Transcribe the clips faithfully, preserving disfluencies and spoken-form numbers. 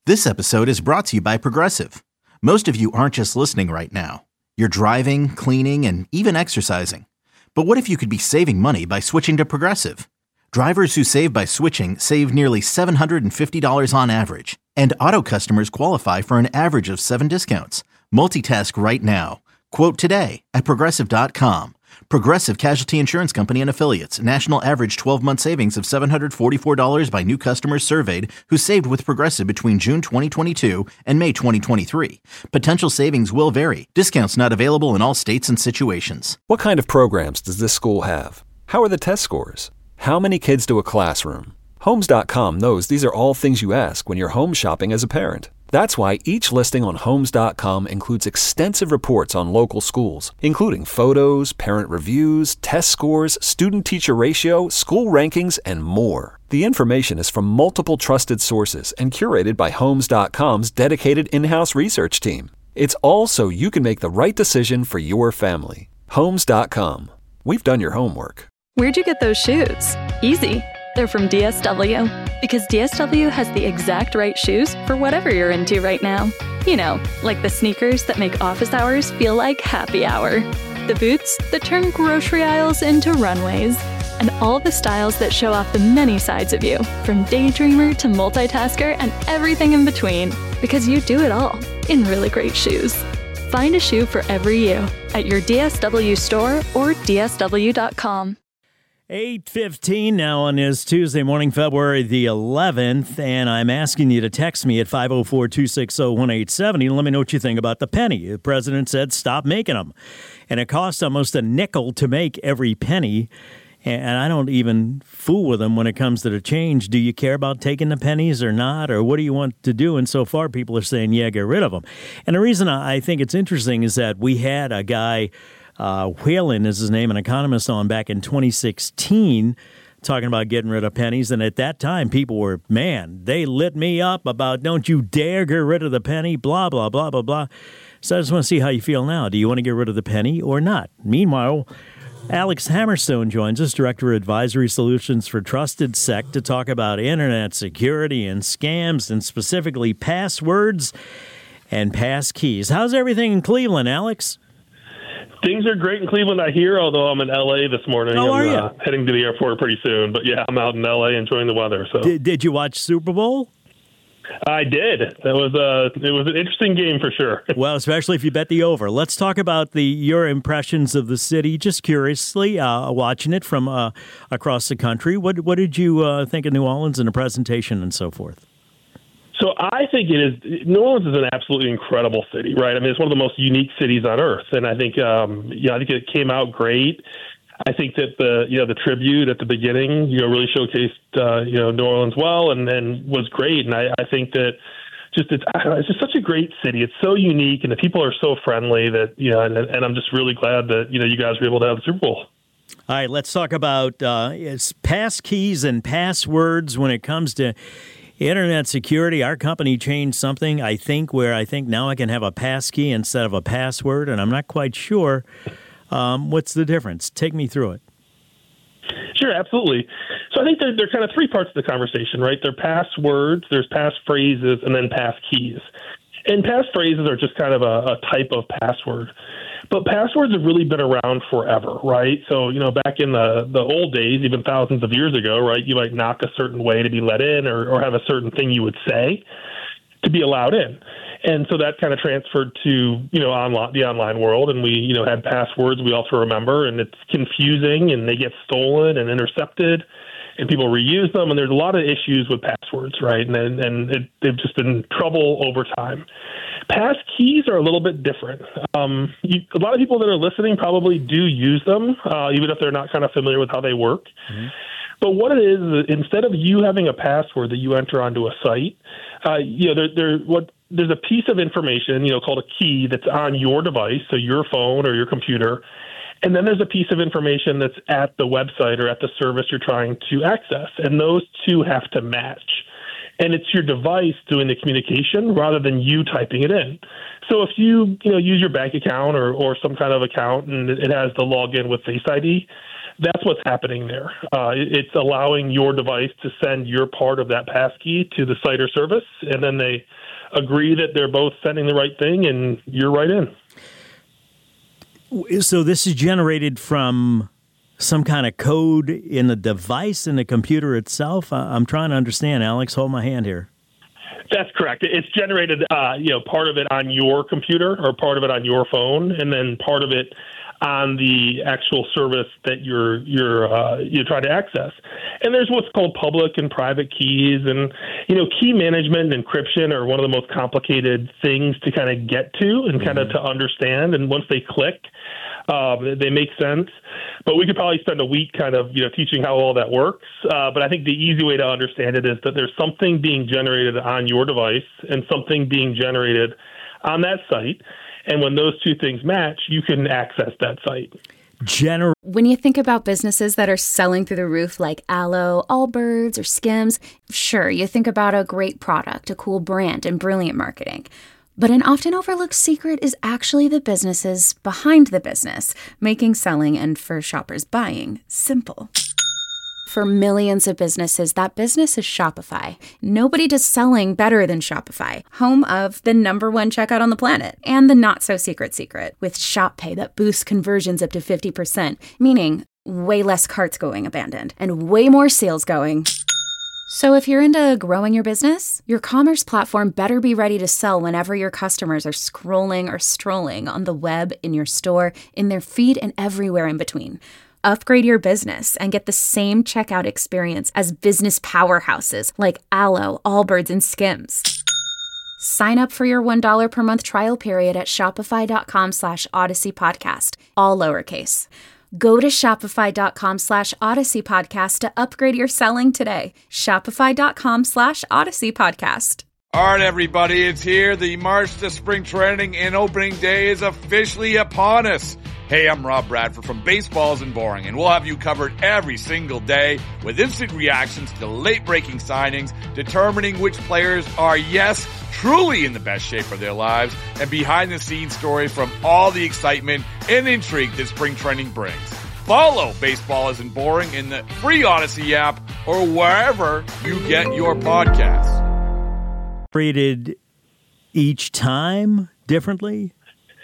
This episode is brought to you by Progressive. Most of you aren't just listening right now. You're driving, cleaning, and even exercising. But what if you could be saving money by switching to Progressive? Drivers who save by switching save nearly seven hundred fifty dollars on average. And auto customers qualify for an average of seven discounts. Multitask right now. Quote today at Progressive dot com. Progressive Casualty Insurance Company and Affiliates. National average twelve-month savings of seven hundred forty-four dollars by new customers surveyed who saved with Progressive between June twenty twenty-two and May twenty twenty-three. Potential savings will vary. Discounts not available in all states and situations. What kind of programs does this school have? How are the test scores? How many kids do a classroom? Homes dot com knows these are all things you ask when you're home shopping as a parent. That's why each listing on Homes dot com includes extensive reports on local schools, including photos, parent reviews, test scores, student-teacher ratio, school rankings, and more. The information is from multiple trusted sources and curated by Homes dot com's dedicated in-house research team. It's all so you can make the right decision for your family. Homes dot com. We've done your homework. Where'd you get those shoes? Easy. They're from D S W. Because D S W has the exact right shoes for whatever you're into right now. You know, like the sneakers that make office hours feel like happy hour. The boots that turn grocery aisles into runways. And all the styles that show off the many sides of you, from daydreamer to multitasker and everything in between. Because you do it all in really great shoes. Find a shoe for every you at your D S W store or D S W dot com. eight fifteen now on this Tuesday morning, February the eleventh, and I'm asking you to text me at five oh four, two six oh, one eight seven oh and let me know what you think about the penny. The president said stop making them, and it costs almost a nickel to make every penny, and I don't even fool with them when it comes to the change. Do you care about taking the pennies or not, or what do you want to do? And so far, people are saying, yeah, get rid of them. And the reason I think it's interesting is that we had a guy, Uh, Whalen is his name, an economist, on back in twenty sixteen talking about getting rid of pennies. And at that time, people were, man, they lit me up about don't you dare get rid of the penny, blah, blah, blah, blah, blah. So I just want to see how you feel now. Do you want to get rid of the penny or not? Meanwhile, Alex Hammerstone joins us, Director of Advisory Solutions for Trusted Sec, to talk about internet security and scams and specifically passwords and pass keys. How's everything in Cleveland, Alex? Things are great in Cleveland, I hear, although I'm in L A this morning. How are I'm you? Uh, heading to the airport pretty soon. But, yeah, I'm out in L A enjoying the weather. So Did, did you watch Super Bowl? I did. That was uh, it was an interesting game for sure. Well, especially if you bet the over. Let's talk about the your impressions of the city. Just curiously, uh, watching it from uh, across the country. What, what did you uh, think of New Orleans and the presentation and so forth? So I think it is. New Orleans is an absolutely incredible city, right? I mean, it's one of the most unique cities on earth, and I think, um, you know, I think it came out great. I think that the, you know, the tribute at the beginning, you know, really showcased, uh, you know, New Orleans well, and, and was great. And I, I think that just it's, I don't know, it's just such a great city. It's so unique, and the people are so friendly that, you know, and, and I'm just really glad that, you know, you guys were able to have the Super Bowl. All right, let's talk about uh, it's pass keys and passwords when it comes to internet security. Our company changed something, I think, where I think now I can have a pass key instead of a password, and I'm not quite sure. Um, what's the difference? Take me through it. Sure, absolutely. So I think there, there are kind of three parts to the conversation, right? There are passwords, there's passphrases, and then pass keys. And passphrases are just kind of a, a type of password. But passwords have really been around forever, right? So, you know, back in the, the old days, even thousands of years ago, right, you might knock a certain way to be let in or, or have a certain thing you would say to be allowed in. And so that kind of transferred to, you know, online, the online world. And we, you know, had passwords we also remember, and it's confusing, and they get stolen and intercepted, and people reuse them. And there's a lot of issues with passwords, right? And, and it, they've just been trouble over time. Pass keys are a little bit different. Um, you, a lot of people that are listening probably do use them, uh, even if they're not kind of familiar with how they work. Mm-hmm. But what it is, is instead of you having a password that you enter onto a site, uh, you know, there, there, what, there's a piece of information, you know, called a key that's on your device, so your phone or your computer, and then there's a piece of information that's at the website or at the service you're trying to access, and those two have to match. And it's your device doing the communication rather than you typing it in. So if you, you know, use your bank account or, or some kind of account and it has the login with Face I D, That's what's happening there. Uh, it's allowing your device to send your part of that passkey to the site or service, and then they agree that they're both sending the right thing, and you're right in. So this is generated from some kind of code in the device, in the computer itself? I'm trying to understand. Alex, hold my hand here. That's correct. It's generated, uh, you know, part of it on your computer or part of it on your phone, and then part of it on the actual service that you're you're uh, you're trying to access. And there's what's called public and private keys, and you know, key management and encryption are one of the most complicated things to kind of get to and mm-hmm. kind of to understand. And once they click, uh, they make sense. But we could probably spend a week kind of you know teaching how all that works. Uh, but I think the easy way to understand it is that there's something being generated on your device and something being generated on that site. And when those two things match, you can access that site. Gener- when you think about businesses that are selling through the roof like Aloe, Allbirds, or Skims, sure, you think about a great product, a cool brand, and brilliant marketing. But an often overlooked secret is actually the businesses behind the business, making selling and, for shoppers, buying simple. For millions of businesses, that business is Shopify. Nobody does selling better than Shopify, home of the number one checkout on the planet and the not-so-secret secret with Shop Pay that boosts conversions up to fifty percent, meaning way less carts going abandoned and way more sales going. So if you're into growing your business, your commerce platform better be ready to sell whenever your customers are scrolling or strolling on the web, in your store, in their feed, and everywhere in between. Upgrade your business and get the same checkout experience as business powerhouses like Aloe, Allbirds, and Skims. Sign up for your one dollar per month trial period at shopify.com slash Odyssey Podcast, all lowercase. Go to shopify.com slash Odyssey Podcast to upgrade your selling today. Shopify.com slash Odyssey Podcast. All right, everybody, it's here. The March to Spring Training and Opening Day is officially upon us. Hey, I'm Rob Bradford from Baseball Isn't Boring, and we'll have you covered every single day with instant reactions to late-breaking signings, determining which players are, yes, truly in the best shape of their lives, and behind-the-scenes stories from all the excitement and intrigue that spring training brings. Follow Baseball Isn't Boring in the free Odyssey app or wherever you get your podcasts. Rated each time differently?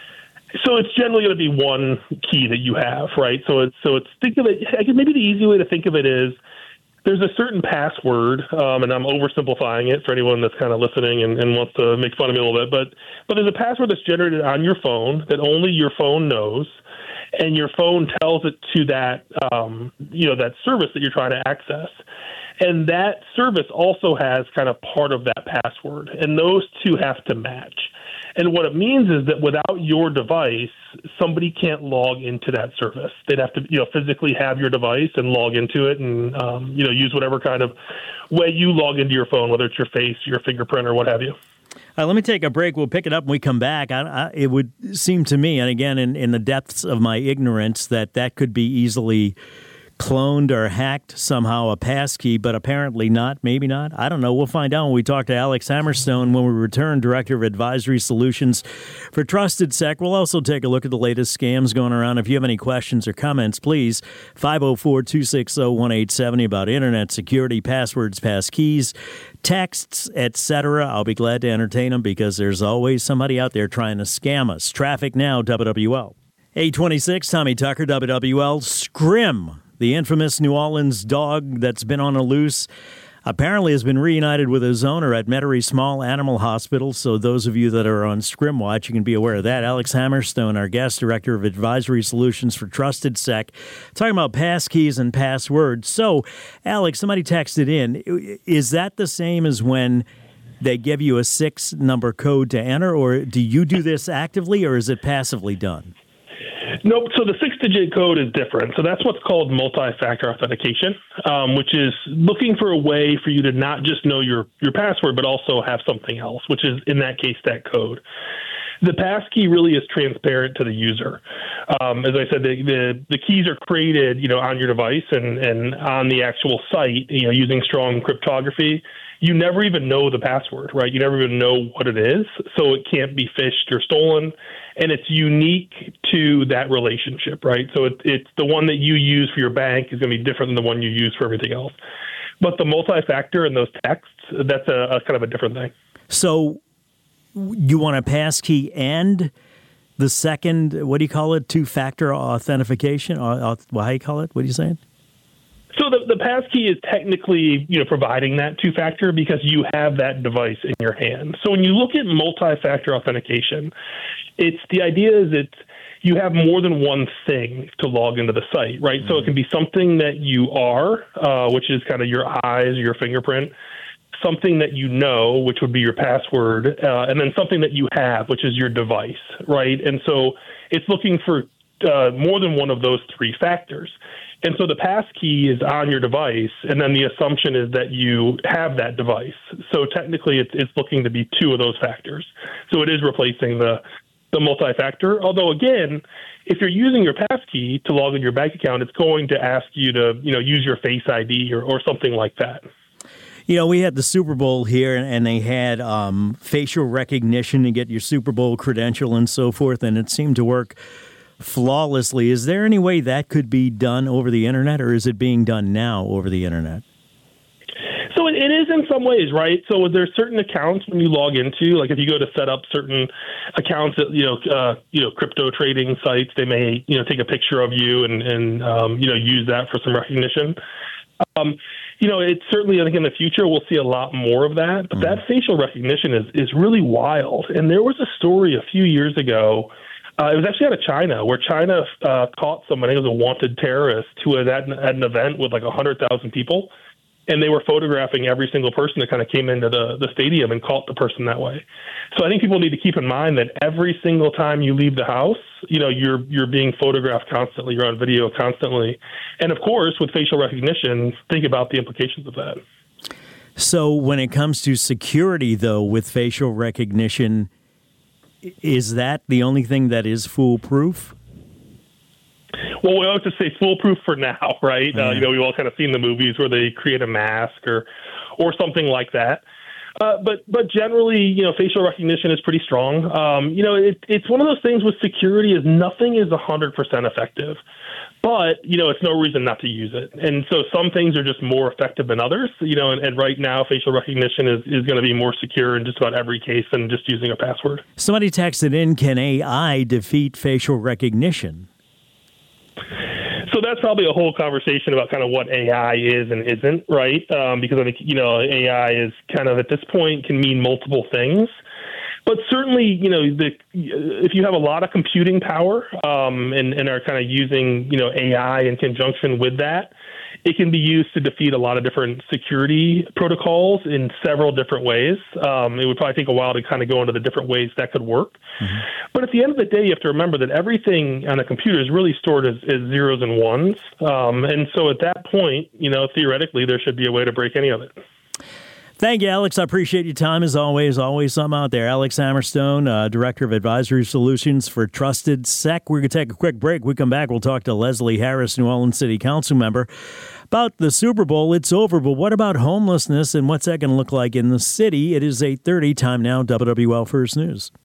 So it's generally going to be one key that you have, right? So it's so it's think of it. I guess maybe the easy way to think of it is there's a certain password, um, and I'm oversimplifying it for anyone that's kind of listening and, and wants to make fun of me a little bit. But but there's a password that's generated on your phone that only your phone knows, and your phone tells it to that um, you know that service that you're trying to access. And that service also has kind of part of that password, and those two have to match. And what it means is that without your device, somebody can't log into that service. They'd have to, you know, physically have your device and log into it, and um, you know, use whatever kind of way you log into your phone, whether it's your face, your fingerprint, or what have you. Uh, let me take a break. We'll pick it up when we come back. I, I, it would seem to me, and again, in, in the depths of my ignorance, that that could be easily cloned or hacked somehow, a passkey, but apparently not, maybe not. I don't know. We'll find out when we talk to Alex Hammerstone when we return, Director of Advisory Solutions for Trusted Sec. We'll also take a look at the latest scams going around. If you have any questions or comments, please, five oh four, two six oh, one eight seven oh about internet security, passwords, passkeys, texts, et cetera. I'll be glad to entertain them because there's always somebody out there trying to scam us. Traffic now, W W L. eight twenty-six, Tommy Tucker, W W L. Scrim, the infamous New Orleans dog that's been on a loose, apparently has been reunited with his owner at Metairie Small Animal Hospital. So those of you that are on Scrim Watch, you can be aware of that. Alex Hammerstone, our guest, Director of Advisory Solutions for Trusted Sec, talking about passkeys and passwords. So, Alex, somebody texted in. Is that the same as when they give you a six-number code to enter, or do you do this actively, or is it passively done? Nope. So the six-digit code is different. So that's what's called multi-factor authentication, um, which is looking for a way for you to not just know your, your password, but also have something else, which is, in that case, that code. The passkey really is transparent to the user. Um, as I said, the, the the keys are created, you know, on your device and, and on the actual site, you know, using strong cryptography. you never even know the password, right? You never even know what it is, so it can't be phished or stolen, and it's unique to that relationship, right? So it, it's the one that you use for your bank is going to be different than the one you use for everything else. But the multi-factor and those texts, that's a, a kind of a different thing. So you want a passkey and the second, what do you call it, two-factor authentication? Or, uh, well, how do you call it? What are you saying? So the, the passkey is technically, you know, providing that two-factor because you have that device in your hand. So when you look at multi-factor authentication, it's the idea is it's you have more than one thing to log into the site, right? Mm-hmm. So it can be something that you are, uh, which is kind of your eyes, your fingerprint, something that you know, which would be your password, uh, and then something that you have, which is your device, right? And so it's looking for uh, more than one of those three factors. And so the passkey is on your device, and then the assumption is that you have that device. So technically it's, it's looking to be two of those factors. So it is replacing the the multi-factor. Although, again, if you're using your passkey to log into your bank account, it's going to ask you to, you know, use your Face I D or, or something like that. You know, we had the Super Bowl here, and they had um, facial recognition to get your Super Bowl credential and so forth, and it seemed to work flawlessly. Is there any way that could be done over the internet, or is it being done now over the internet? So it, it is in some ways, right? So there's certain accounts when you log into, like if you go to set up certain accounts at, you know, uh, you know, crypto trading sites, they may, you know, take a picture of you and, and um, you know, use that for some recognition. Um, you know, it's certainly, I think in the future, we'll see a lot more of that. But mm. that facial recognition is, is really wild. And there was a story a few years ago. Uh, it was actually out of China, where China uh, caught somebody who was a wanted terrorist who was at an, at an event with like one hundred thousand people. And they were photographing every single person that kind of came into the, the stadium and caught the person that way. So I think people need to keep in mind that every single time you leave the house, you know, you're you're being photographed constantly, you're on video constantly. And of course, with facial recognition, think about the implications of that. So when it comes to security, though, with facial recognition, is that the only thing that is foolproof? Well, we always just say foolproof for now, right? Yeah. Uh, you know, we've all kind of seen the movies where they create a mask or, or something like that. Uh, but but generally, you know, facial recognition is pretty strong. Um, you know, it, it's one of those things with security is nothing is one hundred percent effective. But, you know, it's no reason not to use it. And so some things are just more effective than others, you know, and, and right now facial recognition is, is going to be more secure in just about every case than just using a password. Somebody texted in, can A I defeat facial recognition? So that's probably a whole conversation about kind of what A I is and isn't, right? Um, because I think, you know, A I is kind of at this point can mean multiple things. But certainly, you know, the, if you have a lot of computing power um, and, and are kind of using, you know, A I in conjunction with that, it can be used to defeat a lot of different security protocols in several different ways. Um, it would probably take a while to kind of go into the different ways that could work. Mm-hmm. But at the end of the day, you have to remember that everything on a computer is really stored as, as zeros and ones. Um, and so at that point, you know, theoretically, there should be a way to break any of it. Thank you, Alex. I appreciate your time as always. Always something out there. Alex Hammerstone, uh, Director of Advisory Solutions for Trusted Sec. We're going to take a quick break. We come back, we'll talk to Leslie Harris, New Orleans City Council member, about the Super Bowl. It's over, but what about homelessness and what's that going to look like in the city? It is eight thirty. Time now, W W L First News.